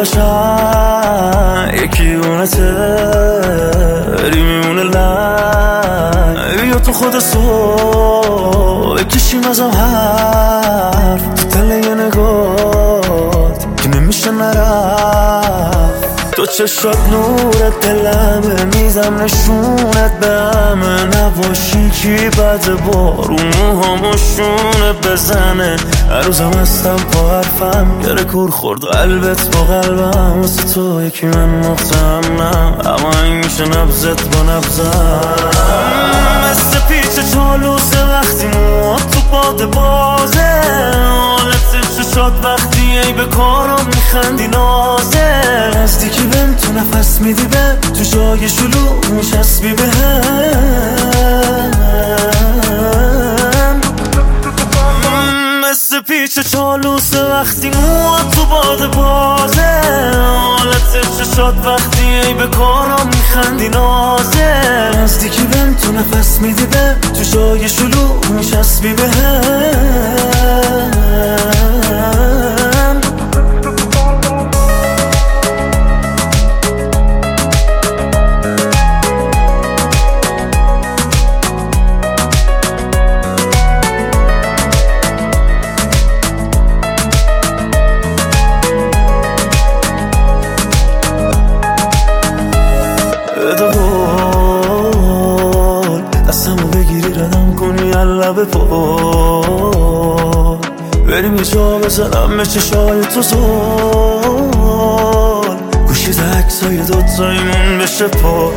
قشنگ یکی اونته بری میمونه لنگ بیا تو خود صبح بکشیم ازم حرف تو دل یه نگات که نمیشه نرفت تو چشات نورت دلمه میزم نشونت به همه نباشی کی بد بارون موهامو شونه بزنه هر روزم هستم با حرفم گره کور خورد قلبت با قلبم واسه تو یکی من مختمم اما این میشه نبزت با نبزم مثل پیچ چالوسه وقتی موات تو باد بازه حالت چشات وقتی ای به کارم میخندی نازه نزدیکی بهم تو نفس میدی به تو جای شلوغ میچسبی به هم مثل پیچ چالوسه وقتی موات تو باد بازه حالت چشات وقتی ای به کارم میخندی نازه نزدیکی بهم تو نفس میدی به تو جای شلوغ میچسبی به هم دستمو بگیری ردم کنی لب پا بریم یه جا بزنم به چشای تو زل گوشی ده عکسای دوتاییمون بشه پا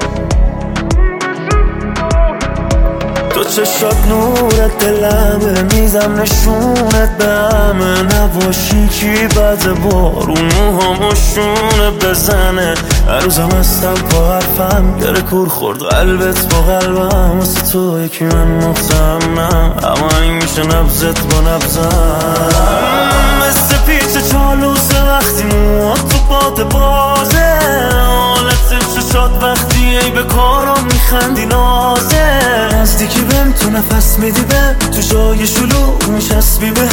تو چشات نورت دلمه میزم نشونت به همه نباشی کی بد بارون موهامو شونه بزنه هر روزم هستم با حرفم گره کور خورد قلبت با قلبم واسه تو یکی من مختمم اما این میشه نبزت با نبزم مثل پیچ چالوسه وقتی موات تو باد بازه حالت چشات وقتی ای به کارم میخندی نازه نزدیکی بهم تو نفس میدی به تو جای شلوغ میچسبی به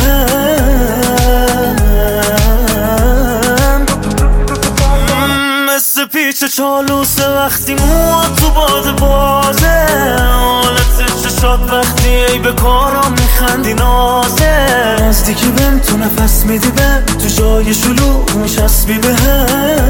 هم مثل پیچ چالوسه وقتی موات تو باد بازه حالت چشات وقتی ای به کارم میخندی نازه نزدیکی بهم تو نفس میدی به تو جای شلوغ میچسبی به هم